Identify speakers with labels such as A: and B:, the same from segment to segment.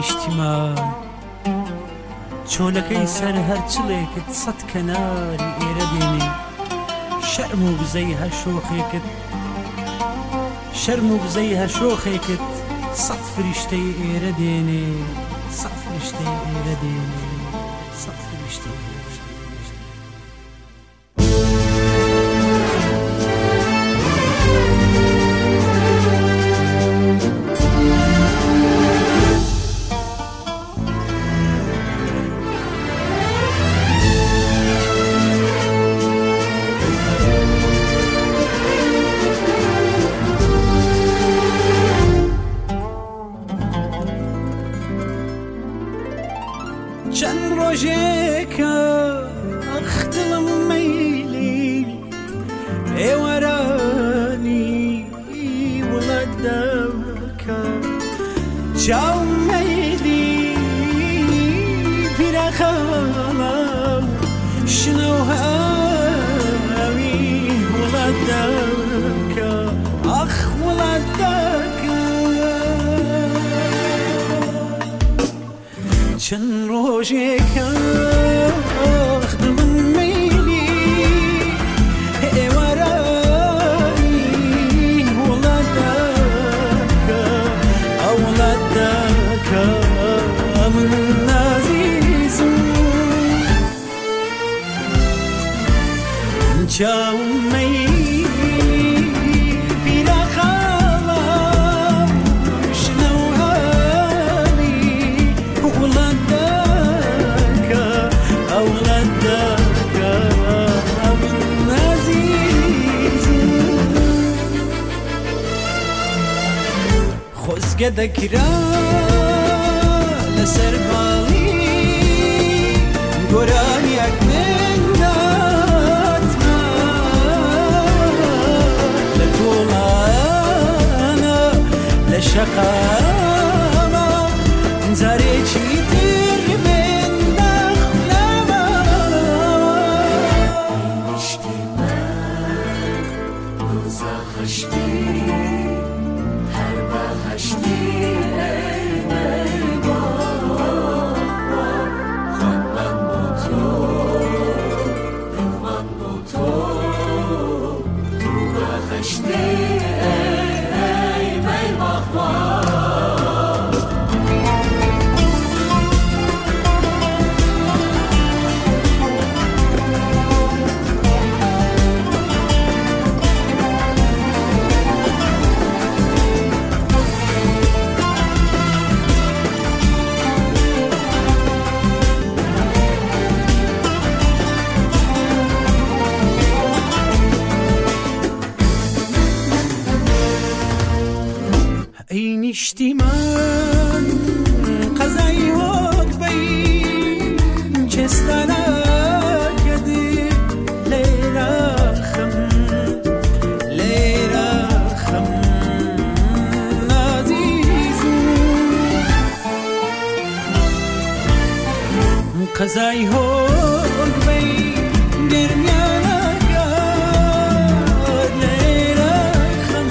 A: نیشتیمان چۆلەکەی سەر هەرچڵێکت سەد کەناری ئێرە دێنێ شەرم و بزەی هەر شۆخێکت سەد فریشتەی ئێرە دێنێ سەد فریشتەی ئێرە دێنێ سەد فریشتەی چەند ڕۆژێکە ئەختڵم مەیلی ئێوەرانی وڵات دەکە چاوم مەیلی پیرەخەڵە شنە و هاوی وڵات دەکە ئەخ وڵات دەکە چەند ڕۆژێکە ئەختڵم مەیلی ئێوەرانی وڵات دەکە ئەو وڵات دەکە من نازیزم چاوم مەیلی پیرەخەڵە شنە و هاوی وڵات دەکە ئەو وڵات دەکە من نازیزم خۆزگە دەکرا لەسەر باڵی گۆرانیەک من داتمە لە تۆڵانە لە شەقامە جارێکی تر من دەخلەمە نیشتی من روزە خەشتی هەر بەهەشتی ئەی نیشتی من قەزای وەک بەی جێستانەکەدی لێرەخم نازیزم قەزای وەک بەی گرمیانەکەد لێرەخم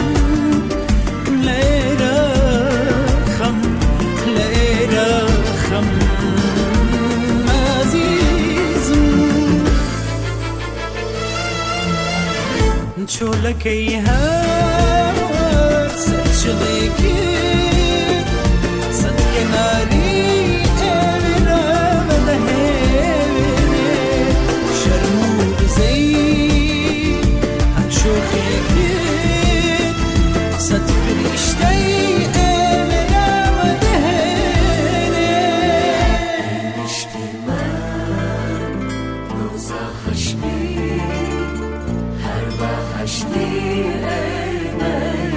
A: چۆلەکەی هەر سەرچڵێکی سەد کەناری ئێرە بەدەهێنێ شەرم و بزەی هەر شۆخێکی سەد فریشتەی ئێرە بەدەهێنێ نیشتی من روزە خەشمی هەشتی ئەی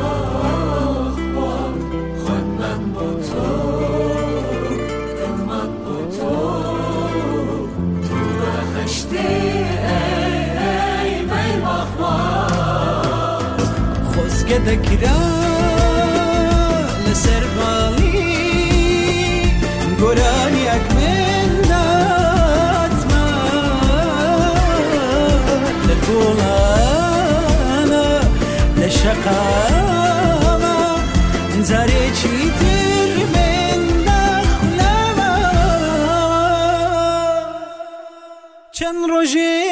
A: باخوا خۆت من بۆ تۆ من بۆ تۆ تو بەهەشتی ئەی باخوا خۆزگە دەکرا لەسەر باڵی گۆرانیەک من داتمە لە تۆڵانە لە شەقامە جارێکی تر من چەند ڕۆژێ